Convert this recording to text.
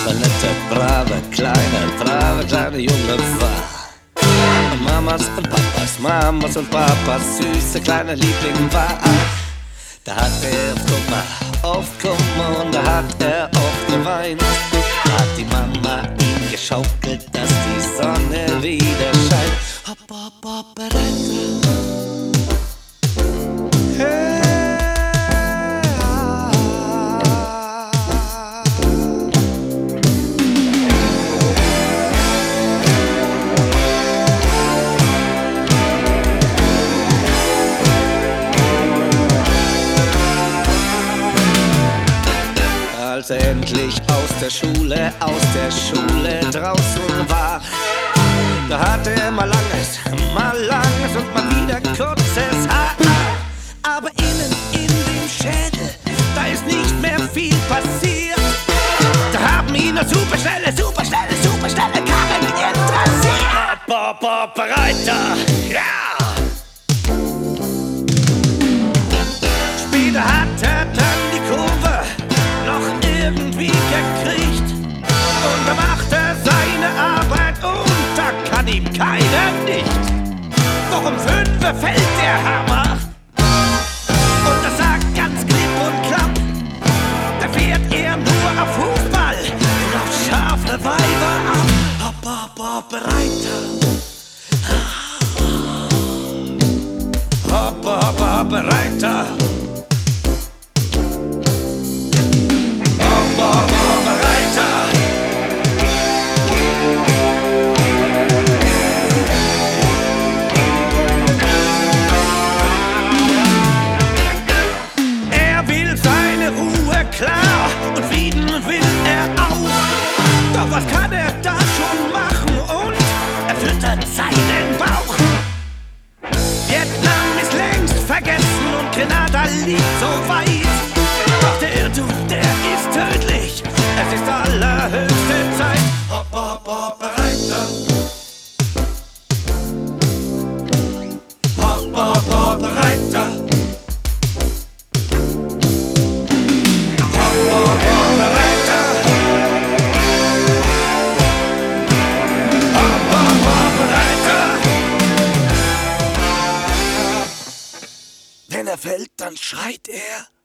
der nette, brave kleine Junge war. Mamas und Papas süße kleine Liebling war. Da hat er oft Kummer und da hat er oft geweint. Da hat die Mama ihm geschaukelt, dass die Sonne wieder scheint. Hopp, hopp, hopp, Retter. Hey. Als er endlich aus der Schule draußen war, da hatte er mal langes und mal wieder kurzes Haar. Aber innen in dem Schädel, da ist nicht mehr viel passiert. Da haben ihn nur superschnelle Karren interessiert. Bob, Reiter, ja! Später hat er dann die Kurve noch irgendwie gekriegt und da macht er seine Arbeit und da kann ihm keiner nicht. Doch um 5 fällt der Hammer und das sagt ganz klipp und klapp. Da fährt er nur auf Fußball und auf scharfe Weiber ab. Hopp, Reiter. Hopp, Reiter. Er will seine Ruhe, klar, und Frieden will er auch. Doch was kann er da schon machen und er füttert seinen Bauch. Vietnam ist längst vergessen und Grenada liegt so weit. Doch der Irrtum, der ist tödlich. Es ist allerhöchste Zeit. Hopp, Reiter. Hopp, Reiter. Hopp, Reiter. Hopp, Reiter. Wenn er fällt, dann schreit er.